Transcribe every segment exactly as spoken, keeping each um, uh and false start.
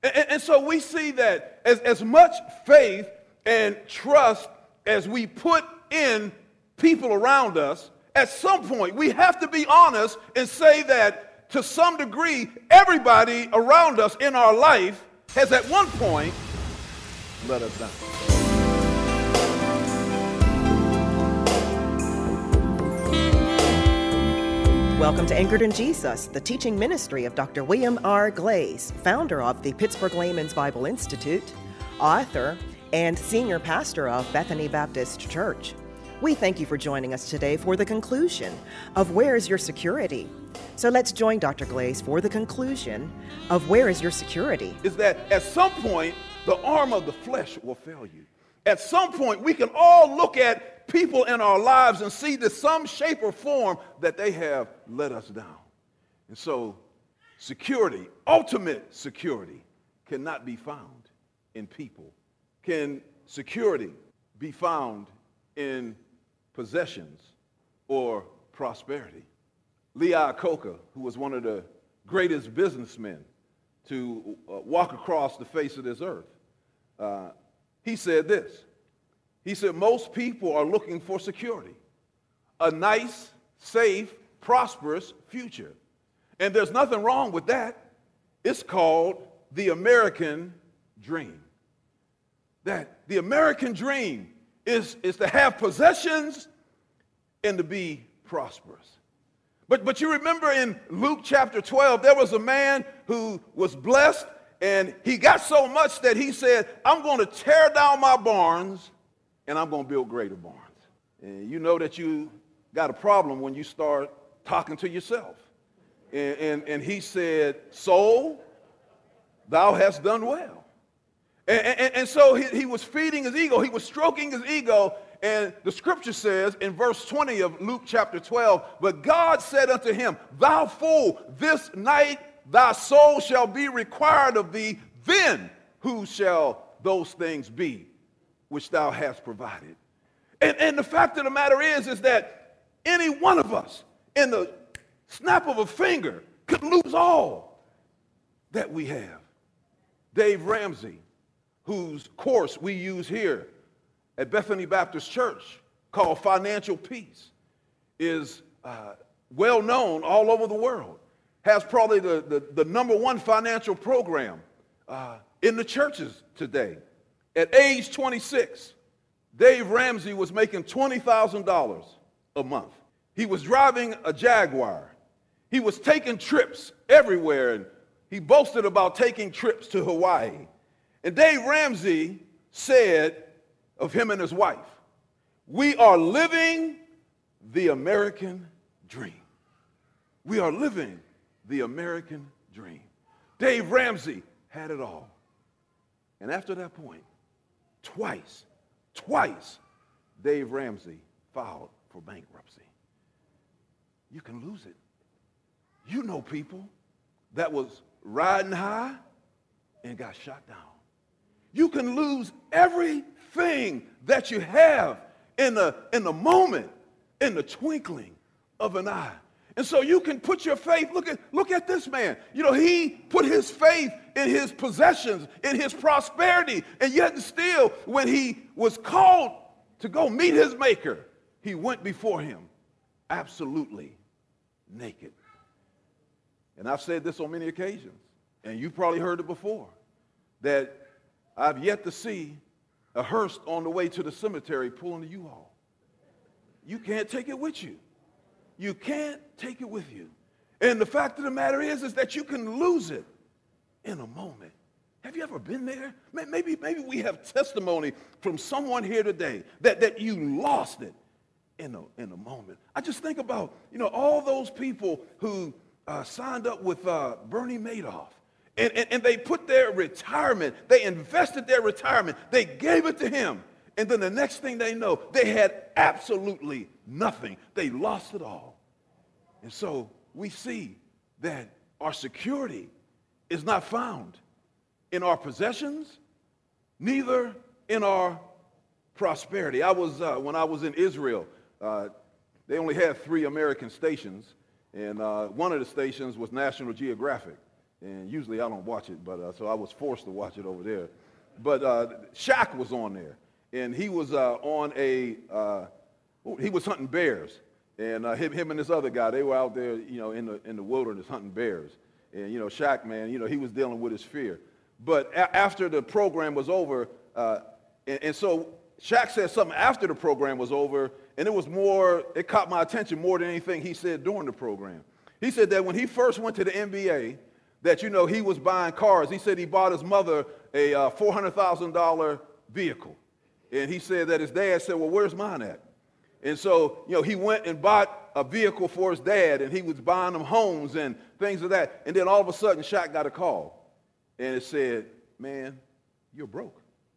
And, and so we see that as, as much faith and trust as we put in people around us, at some point we have to be honest and say that to some degree, everybody around us in our life has at one point let us down. Welcome to Anchored in Jesus, the teaching ministry of Doctor William R. Glaze, founder of the Pittsburgh Layman's Bible Institute, author, and senior pastor of Bethany Baptist Church. We thank you for joining us today for the conclusion of Where is Your Security? So let's join Doctor Glaze for the conclusion of Where is Your Security? Is that at some point, the arm of the flesh will fail you. At some point, we can all look at people in our lives and see to some shape or form that they have let us down. And so security, ultimate security, cannot be found in people. Can security be found in possessions or prosperity? Lee Iacocca, who was one of the greatest businessmen to uh, walk across the face of this earth, uh, he said this. He said, most people are looking for security, a nice, safe, prosperous future. And there's nothing wrong with that. It's called the American dream. That the American dream is, is to have possessions and to be prosperous. But, but you remember in Luke chapter twelve, there was a man who was blessed, and he got so much that he said, I'm going to tear down my barns and I'm going to build greater barns. And you know that you got a problem when you start talking to yourself. And, and, and he said, soul, thou hast done well. And, and, and so he, he was feeding his ego. He was stroking his ego. And the scripture says in verse twenty of Luke chapter twelve, but God said unto him, thou fool, this night thy soul shall be required of thee. Then who shall those things be which thou hast provided? And, and the fact of the matter is, is that any one of us in the snap of a finger could lose all that we have. Dave Ramsey, whose course we use here at Bethany Baptist Church called Financial Peace, is uh, well known all over the world, has probably the, the, the number one financial program uh, in the churches today. At age twenty-six, Dave Ramsey was making twenty thousand dollars a month. He was driving a Jaguar. He was taking trips everywhere, and he boasted about taking trips to Hawaii. And Dave Ramsey said of him and his wife, we are living the American dream. We are living the American dream. Dave Ramsey had it all. And after that point, twice, twice, Dave Ramsey filed for bankruptcy. You can lose it. You know people that was riding high and got shot down. You can lose everything that you have in the, in the moment, in the twinkling of an eye. And so you can put your faith, look at, look at this man. You know, he put his faith in his possessions, in his prosperity, and yet still, when he was called to go meet his maker, he went before him absolutely naked. And I've said this on many occasions, and you probably heard it before, that I've yet to see a hearse on the way to the cemetery pulling the U-Haul. You can't take it with you. You can't take it with you. And the fact of the matter is, is that you can lose it in a moment. Have you ever been there? Maybe, maybe we have testimony from someone here today that, that you lost it in a, in a moment. I just think about, you know, all those people who uh, signed up with uh, Bernie Madoff. And, and, and they put their retirement, they invested their retirement, they gave it to him. And then the next thing they know, they had absolutely nothing. They lost it all. And so we see that our security is not found in our possessions, neither in our prosperity. I was, uh, when I was in Israel, uh, they only had three American stations, and uh, one of the stations was National Geographic. And usually I don't watch it, but uh, so I was forced to watch it over there. But uh, Shaq was on there, and he was uh, on a, uh, he was hunting bears. And uh, him, him and this other guy, they were out there, you know, in the, in the wilderness hunting bears. And, you know, Shaq, man, you know, he was dealing with his fear. But a- after the program was over, uh, and, and so Shaq said something after the program was over, and it was more, it caught my attention more than anything he said during the program. He said that when he first went to the N B A, that, you know, he was buying cars. He said he bought his mother a uh, four hundred thousand dollars vehicle. And he said that his dad said, well, where's mine at? And so, you know, he went and bought a vehicle for his dad, and he was buying them homes and things of that. And then all of a sudden, Shaq got a call, and it said, man, you're broke.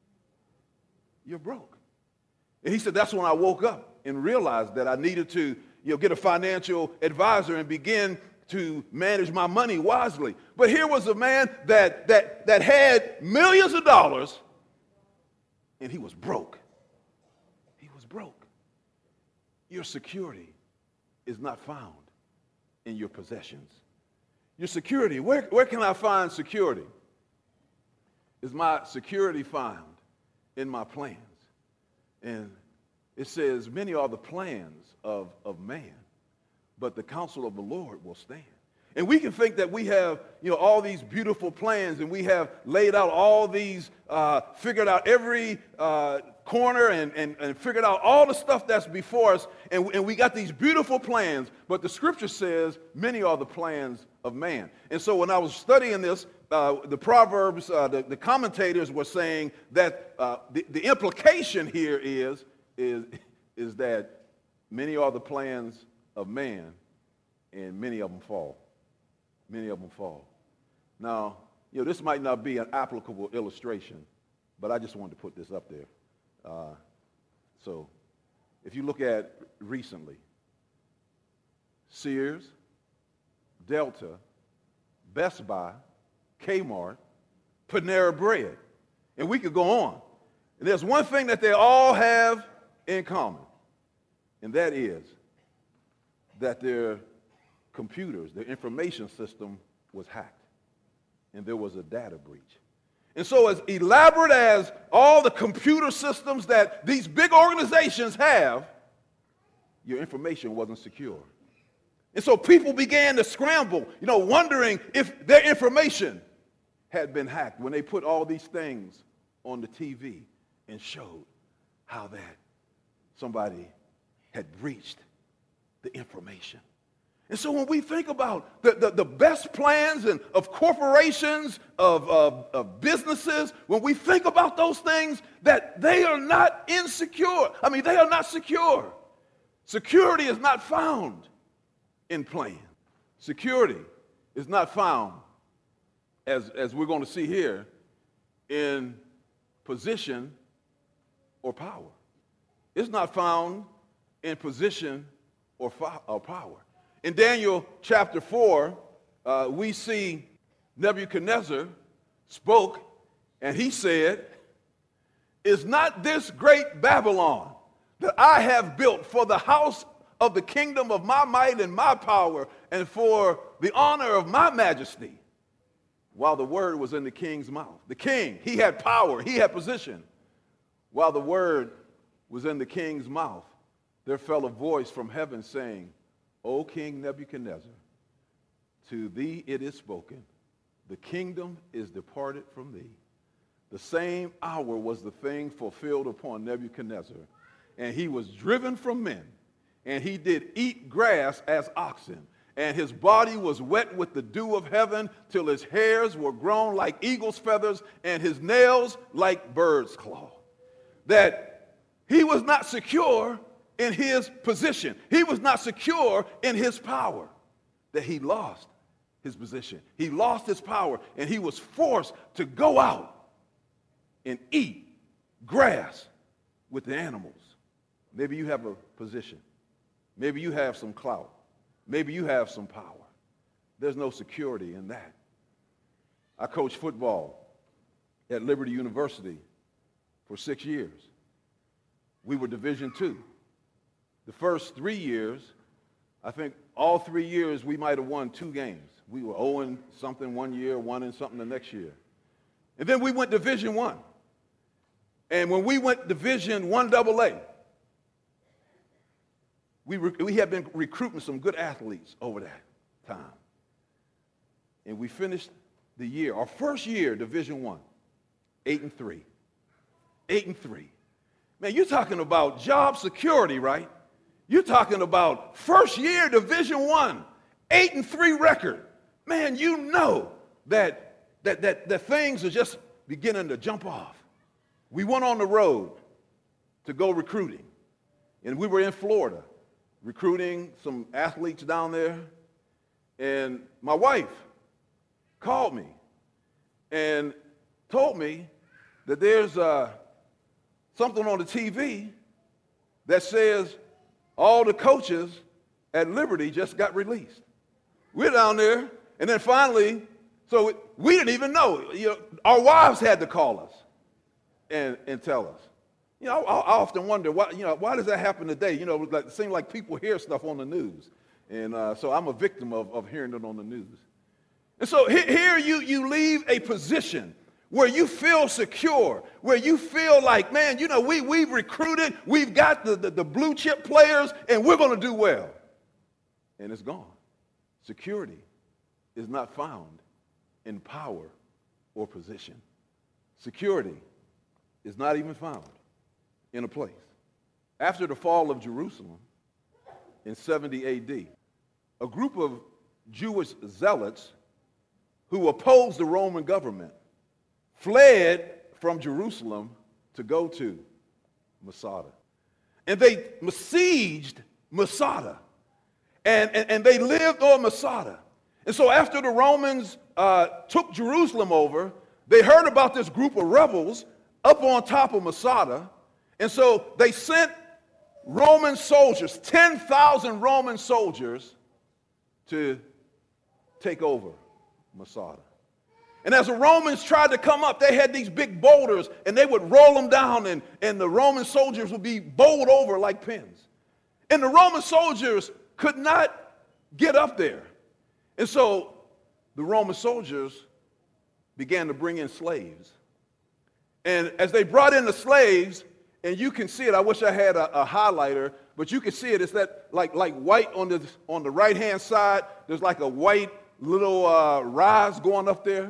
You're broke. And he said, that's when I woke up and realized that I needed to, you know, get a financial advisor and begin to manage my money wisely. But here was a man that, that, that had millions of dollars, and he was broke. He was broke. Your security is not found in your possessions. Your security, where, where can I find security? Is my security found in my plans? And it says, many are the plans of, of man, but the counsel of the Lord will stand. And we can think that we have, you know, all these beautiful plans, and we have laid out all these, uh, figured out every uh, corner and, and, and figured out all the stuff that's before us, and, and we got these beautiful plans, but the scripture says many are the plans of man. And so when I was studying this, uh, the Proverbs, uh, the, the commentators were saying that uh, the, the implication here is, is, is that many are the plans of man, and many of them fall. Many of them fall. Now, you know, this might not be an applicable illustration, but I just wanted to put this up there. Uh, so, if you look at recently, Sears, Delta, Best Buy, Kmart, Panera Bread, and we could go on. And there's one thing that they all have in common, and that is that their computers, their information system was hacked, and there was a data breach. And so as elaborate as all the computer systems that these big organizations have, your information wasn't secure. And so people began to scramble, you know, wondering if their information had been hacked when they put all these things on the T V and showed how that somebody had breached the information. And so when we think about the, the, the best plans and of corporations, of, of, of businesses, when we think about those things, that they are not insecure. I mean, they are not secure. Security is not found in plan. Security is not found, as, as we're going to see here, in position or power. It's not found in position or, fo- or power. In Daniel chapter four, uh, we see Nebuchadnezzar spoke, and he said, is not this great Babylon that I have built for the house of the kingdom of my might and my power, and for the honor of my majesty? While the word was in the king's mouth. The king, he had power, he had position. While the word was in the king's mouth, there fell a voice from heaven saying, O King Nebuchadnezzar, to thee it is spoken, the kingdom is departed from thee. The same hour was the thing fulfilled upon Nebuchadnezzar, and he was driven from men, and he did eat grass as oxen, and his body was wet with the dew of heaven, till his hairs were grown like eagle's feathers, and his nails like bird's claw. That he was not secure in his position. He was not secure in his power, that he lost his position. He lost his power, and he was forced to go out and eat grass with the animals. Maybe you have a position. Maybe you have some clout. Maybe you have some power. There's no security in that. I coached football at Liberty University for six years. We were Division two. The first three years, I think all three years we might have won two games. we were owing something one year, one and something the next year. And then we went Division One. And when we went Division One double A, we, re- we had been recruiting some good athletes over that time. And we finished the year, our first year, Division One, eight and three. Eight and three. Man, you're talking about job security, right? You're talking about first year Division One, eight and three record. Man, you know that, that, that, that things are just beginning to jump off. We went on the road to go recruiting. And we were in Florida recruiting some athletes down there. And my wife called me and told me that there's uh, something on the T V that says all the coaches at Liberty just got released. We're down there, and then finally, so we didn't even know. You know, our wives had to call us and, and tell us. You know, I, I often wonder, why, you know, why does that happen today? You know, like, it seems like people hear stuff on the news. And uh, so I'm a victim of, of hearing it on the news. And so here, here you, you leave a position where you feel secure, where you feel like, man, you know, we, we've recruited, we've got the, the, the blue chip players, and we're going to do well. And it's gone. Security is not found in power or position. Security is not even found in a place. After the fall of Jerusalem in seventy A D, a group of Jewish zealots who opposed the Roman government fled from Jerusalem to go to Masada. And they besieged Masada. And, and, and they lived on Masada. And so after the Romans uh, took Jerusalem over, they heard about this group of rebels up on top of Masada. And so they sent Roman soldiers, ten thousand Roman soldiers, to take over Masada. And as the Romans tried to come up, they had these big boulders, and they would roll them down, and, and the Roman soldiers would be bowled over like pins. And the Roman soldiers could not get up there. And so the Roman soldiers began to bring in slaves. And as they brought in the slaves, and you can see it, I wish I had a, a highlighter, but you can see it, it's that like, like white on the, on the right-hand side, there's like a white little uh, rise going up there.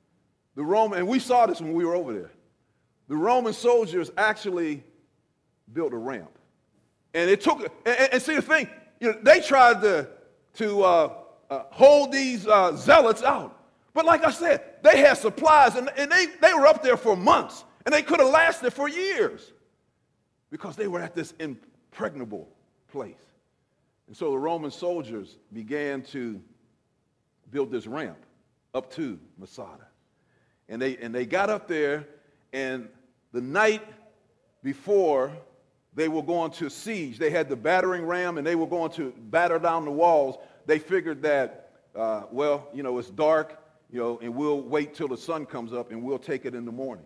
The Roman, and we saw this when we were over there. The Roman soldiers actually built a ramp. And it took, and, and see the thing, you know, they tried to, to uh, uh, hold these uh, zealots out. But like I said, they had supplies, and, and they, they were up there for months, and they could have lasted for years because they were at this impregnable place. And so the Roman soldiers began to build this ramp up to Masada. And they, and they got up there, and the night before they were going to siege, they had the battering ram, and they were going to batter down the walls. They figured that, uh, well, you know, it's dark, you know, and we'll wait till the sun comes up, and we'll take it in the morning.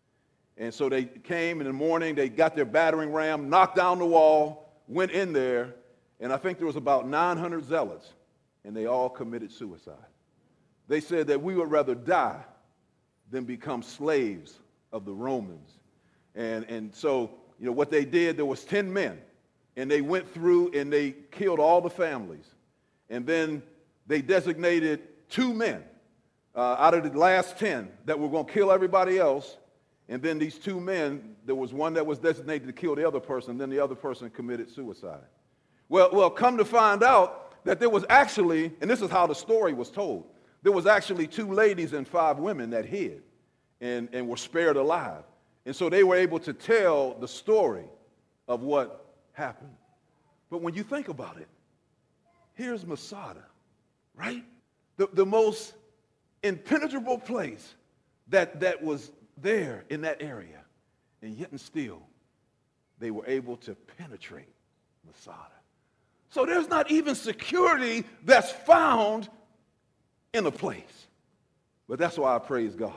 And so they came in the morning, they got their battering ram, knocked down the wall, went in there, and I think there was about nine hundred zealots, and they all committed suicide. They said that we would rather die than become slaves of the Romans. And, and so, you know, what they did, there was ten men, and they went through and they killed all the families. And then they designated two men uh, out of the last ten that were going to kill everybody else. And then these two men, there was one that was designated to kill the other person, then the other person committed suicide. Well, well, come to find out that there was actually, and this is how the story was told, there was actually two ladies and five women that hid and, and were spared alive. And so they were able to tell the story of what happened. But when you think about it, here's Masada, right? The, the most impenetrable place that, that was there in that area. And yet and still, they were able to penetrate Masada. So there's not even security that's found in a place. But that's why I praise God.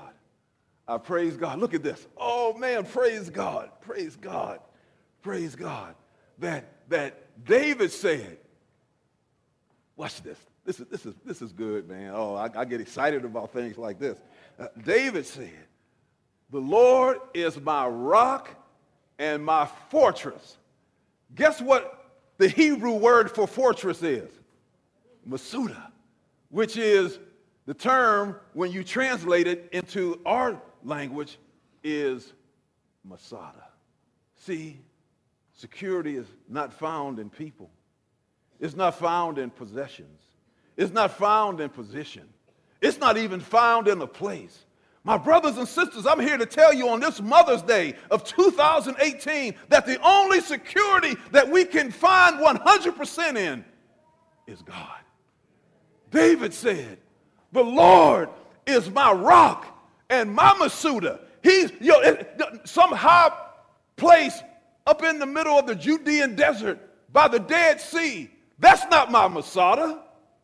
I praise God. Look at this. Oh, man, praise God. Praise God. Praise God. That, that David said, watch this. This is, this is, this is good, man. Oh, I, I get excited about things like this. Uh, David said, the Lord is my rock and my fortress. Guess what the Hebrew word for fortress is? Masuda, which is the term, when you translate it into our language, is Masada. See, security is not found in people. It's not found in possessions. It's not found in position. It's not even found in a place. My brothers and sisters, I'm here to tell you on this Mother's Day of two thousand eighteen that the only security that we can find one hundred percent in is God. David said, the Lord is my rock and my Masuda. He's, you know, it, some high place up in the middle of the Judean desert by the Dead Sea. That's not my Masada.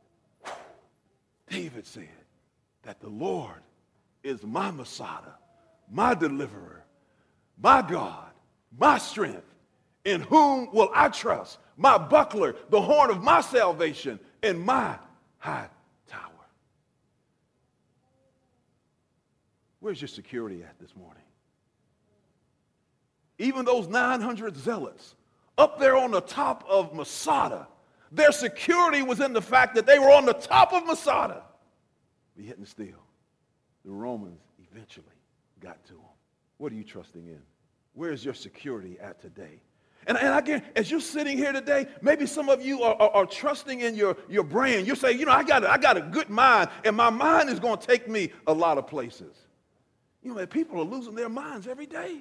David said that the Lord is my Masada, my deliverer, my God, my strength. In whom will I trust? My buckler, the horn of my salvation, and my high tower. Where's your security at this morning? Even those nine hundred zealots up there on the top of Masada, their security was in the fact that they were on the top of Masada. But yet and still, the Romans eventually got to them. What are you trusting in? Where's your security at today? And, and again, as you're sitting here today, maybe some of you are, are, are trusting in your, your brain. You're saying, you know, I got, a, I got a good mind, and my mind is going to take me a lot of places. You know, people are losing their minds every day.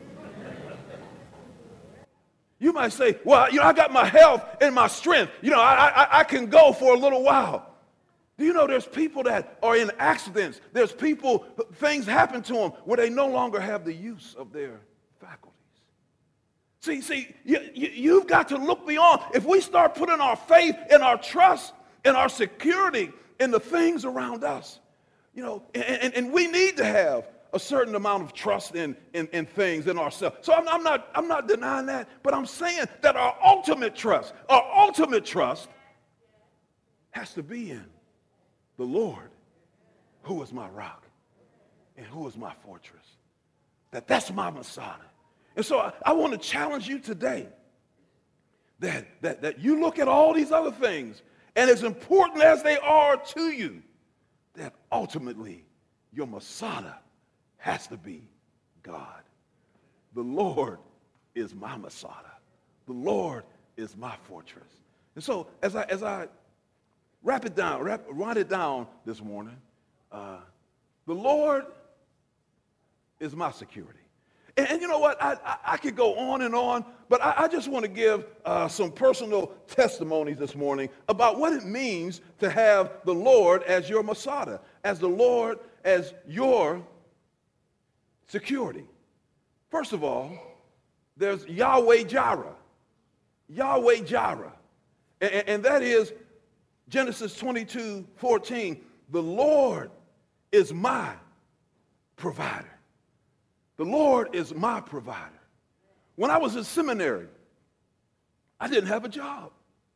You might say, well, you know, I got my health and my strength. You know, I, I, I can go for a little while. Do you know there's people that are in accidents? There's people, things happen to them where they no longer have the use of their faculties. See, see, you, you, you've got to look beyond. If we start putting our faith and our trust and our security in the things around us, you know, and, and, and we need to have a certain amount of trust in, in, in things in ourselves. So I'm, I'm, not, I'm not denying that, but I'm saying that our ultimate trust, our ultimate trust has to be in the Lord, who is my rock and who is my fortress. That that's my Messiah. And so I, I want to challenge you today that, that, that you look at all these other things, and as important as they are to you, that ultimately your Messiah has to be God. The Lord is my Messiah. The Lord is my fortress. And so as I as I wrap it down, wrap, write it down this morning, uh, the Lord is my security. And, and you know what? I, I, I could go on and on, but I, I just want to give uh, some personal testimonies this morning about what it means to have the Lord as your Messiah, as the Lord as your security. First of all, there's Yahweh Jireh. Yahweh Jireh. And, and that is Genesis twenty-two fourteen. The Lord is my provider. The Lord is my provider. When I was in seminary, I didn't have a job.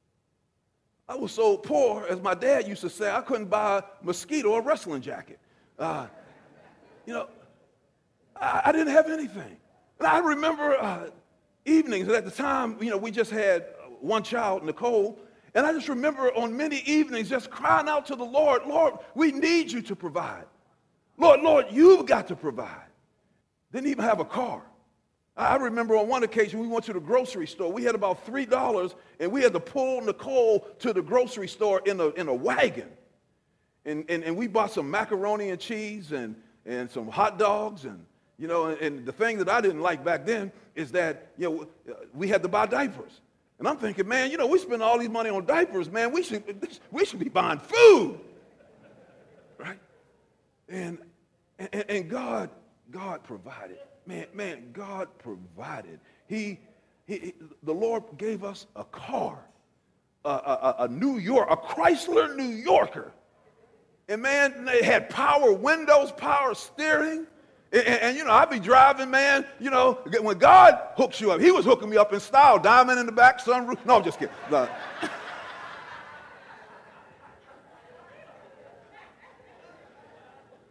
I was so poor, as my dad used to say, I couldn't buy a mosquito or a wrestling jacket. Uh, you know, I, I didn't have anything. And I remember uh, evenings, and at the time, you know, we just had one child, Nicole, and I just remember on many evenings just crying out to the Lord, Lord, we need you to provide. Lord, Lord, you've got to provide. Didn't even have a car. I remember on one occasion we went to the grocery store. We had about three dollars, and we had to pull Nicole to the grocery store in a, in a wagon. And, and, and we bought some macaroni and cheese and, and some hot dogs. And, you know, and, and the thing that I didn't like back then is that, you know, we had to buy diapers. And I'm thinking, man, you know, we spend all these money on diapers, man. We should, we should be buying food, right? And, and, and God, God provided. Man, man, God provided. He, he, the Lord gave us a car, a, a, a New York, a Chrysler New Yorker. And man, they had power windows, power steering. And, and, and, you know, I'd be driving, man, you know, when God hooks you up, he was hooking me up in style, diamond in the back, sunroof. No, I'm just kidding. No.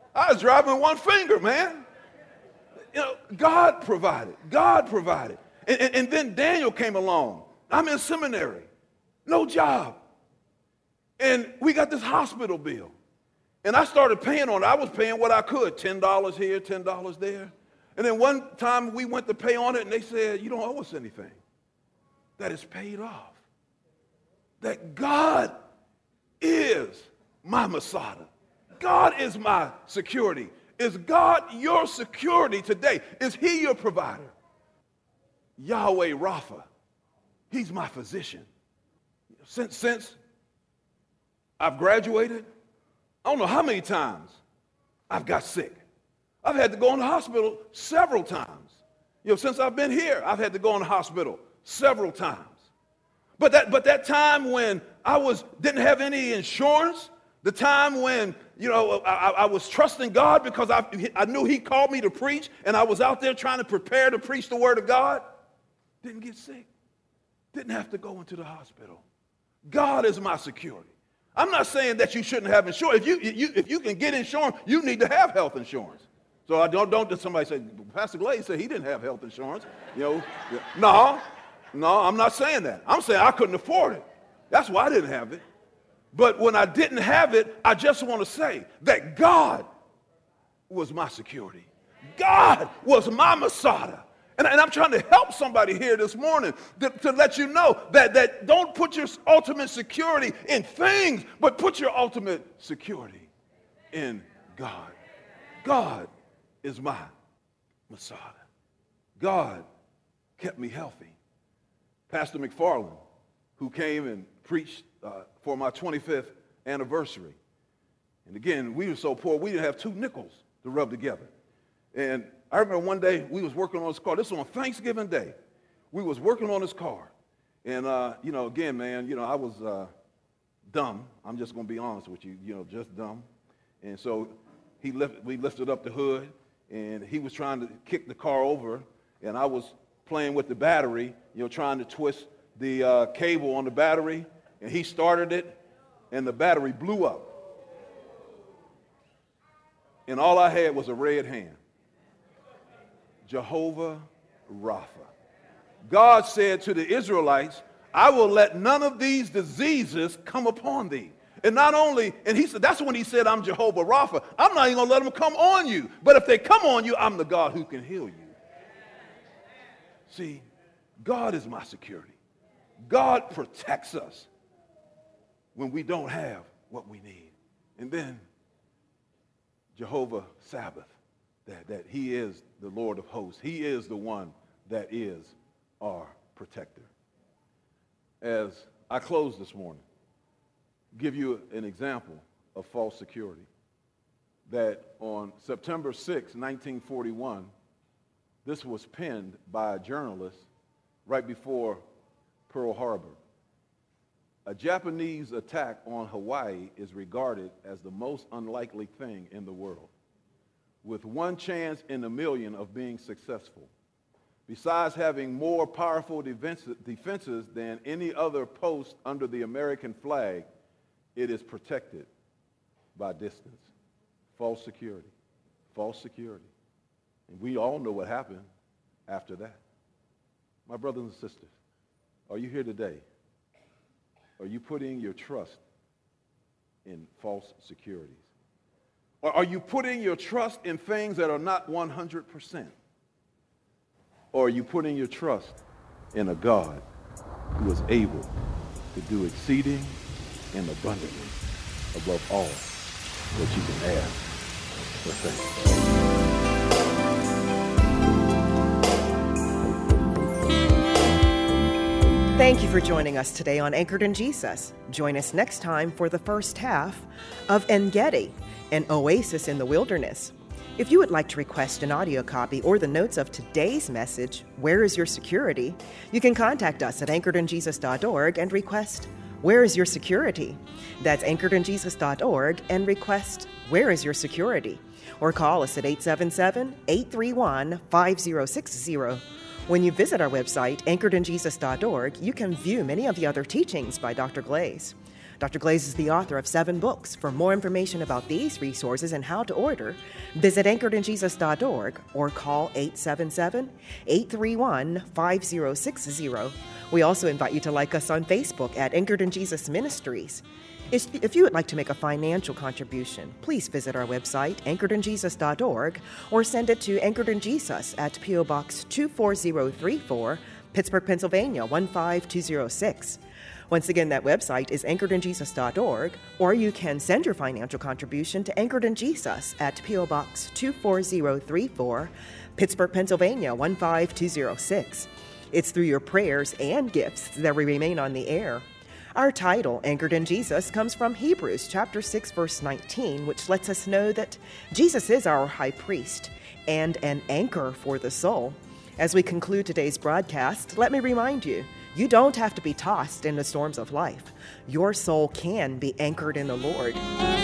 I was driving with one finger, man. You know, God provided. God provided. And, and, and then Daniel came along. I'm in seminary. No job. And we got this hospital bill. And I started paying on it. I was paying what I could, ten dollars here, ten dollars there. And then one time we went to pay on it, and they said, you don't owe us anything. That is paid off. That God is my Masada. God is my security. Is God your security today? Is he your provider? Yahweh Rapha, he's my physician. Since, since I've graduated, I don't know how many times I've got sick. I've had to go in the hospital several times. You know, since I've been here, I've had to go in the hospital several times. But that, but that time when I was didn't have any insurance, the time when, you know, I, I was trusting God because I, I knew he called me to preach, and I was out there trying to prepare to preach the word of God, didn't get sick, didn't have to go into the hospital. God is my security. I'm not saying that you shouldn't have insurance. If you, you, if you can get insurance, you need to have health insurance. So I don't, don't somebody say, Pastor Glaze said he didn't have health insurance. You know, no, no, I'm not saying that. I'm saying I couldn't afford it. That's why I didn't have it. But when I didn't have it, I just want to say that God was my security. God was my Masada. And, and I'm trying to help somebody here this morning to, to let you know that, that don't put your ultimate security in things, but put your ultimate security in God. God is my Masada. God kept me healthy. Pastor McFarland, who came and preached uh, for my twenty-fifth anniversary. And again, we were so poor, we didn't have two nickels to rub together. And I remember one day we was working on this car. This was on Thanksgiving Day. We was working on this car. And, uh, you know, again, man, you know, I was uh, dumb. I'm just going to be honest with you, you know, just dumb. And so he lift, we lifted up the hood, and he was trying to kick the car over, and I was playing with the battery, you know, trying to twist the uh, cable on the battery, and he started it, and the battery blew up. And all I had was a red hand. Jehovah Rapha. God said to the Israelites, I will let none of these diseases come upon thee. And not only, and he said, that's when he said, I'm Jehovah Rapha. I'm not even going to let them come on you. But if they come on you, I'm the God who can heal you. See, God is my security. God protects us when we don't have what we need. And then Jehovah Sabbath, that, that he is the Lord of hosts. He is the one that is our protector. As I close this morning, give you an example of false security. That on September sixth, nineteen forty-one, this was penned by a journalist right before Pearl Harbor. A Japanese attack on Hawaii is regarded as the most unlikely thing in the world, with one chance in a million of being successful. Besides having more powerful defenses than any other post under the American flag, it is protected by distance. False security. False security. And we all know what happened after that. My brothers and sisters, are you here today? Are you putting your trust in false securities? Or are you putting your trust in things that are not one hundred percent? Or are you putting your trust in a God who is able to do exceeding and abundantly above all that you can ask or think? Thank you for joining us today on Anchored in Jesus. Join us next time for the first half of En-Gedi, an oasis in the wilderness. If you would like to request an audio copy or the notes of today's message, Where is Your Security?, you can contact us at anchored in jesus dot org and request, Where is Your Security? That's anchored in jesus dot org and request, Where is Your Security? Or call us at eight seven seven, eight three one, five zero six zero. When you visit our website, anchored in jesus dot org, you can view many of the other teachings by Doctor Glaze. Doctor Glaze is the author of seven books. For more information about these resources and how to order, visit anchored in jesus dot org or call eight seven seven, eight three one, five zero six zero. We also invite you to like us on Facebook at Anchored in Jesus Ministries. If you would like to make a financial contribution, please visit our website, anchored in jesus dot org, or send it to Anchored in Jesus at P O Box two four zero three four, Pittsburgh, Pennsylvania one five two zero six. Once again, that website is anchored in jesus dot org, or you can send your financial contribution to Anchored in Jesus at P O Box two four zero three four, Pittsburgh, Pennsylvania one five two zero six. It's through your prayers and gifts that we remain on the air. Our title, Anchored in Jesus, comes from Hebrews chapter six, verse nineteen, which lets us know that Jesus is our high priest and an anchor for the soul. As we conclude today's broadcast, let me remind you, you don't have to be tossed in the storms of life. Your soul can be anchored in the Lord.